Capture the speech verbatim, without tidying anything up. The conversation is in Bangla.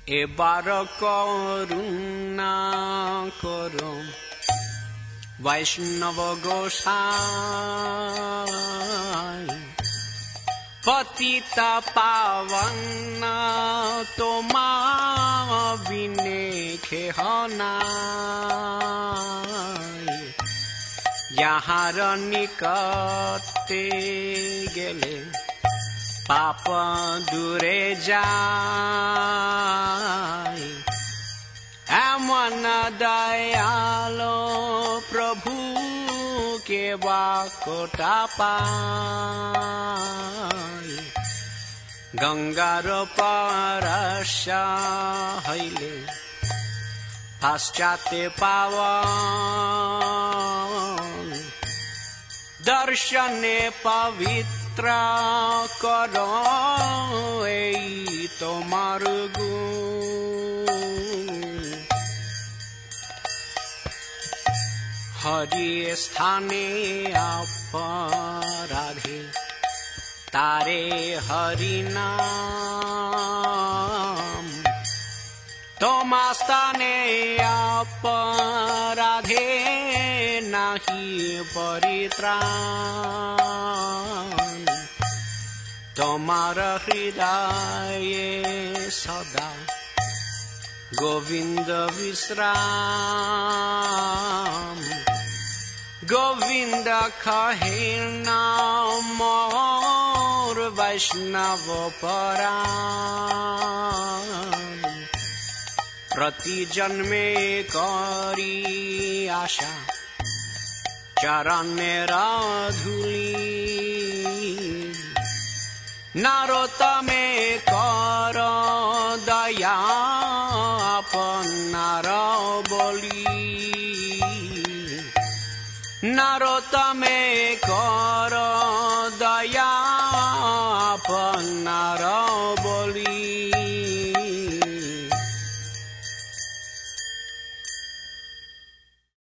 এবার করুণা করো বৈষ্ণব গোসাই পতিতা পাবন তোমা বিনে খেহ নাই যাহার নিকটে গেলে পাপ দূরে যায় এমন দয়ালো প্রভু কেবা কোটা পায় গঙ্গার পরশা হইলে পাশ্চাতে পাবন দর্শনে পবিত্র কর এই তোমার গুণ হরি স্থানে অপরাধে তারে হরি নাম তোমা স্থানে অপরাধে নাহি পরিত্রাণ তোমার হৃদয়ে সদা গোবিন্দ বিশ্রাম গোবিন্দ কহে নাম মোর বৈষ্ণব পরাণ প্রতি জন্মে করি আশা চরণের ধূলি নরোত্তমে কর দয়া আপনার বলি নরোত্তমে কর দয়া আপনার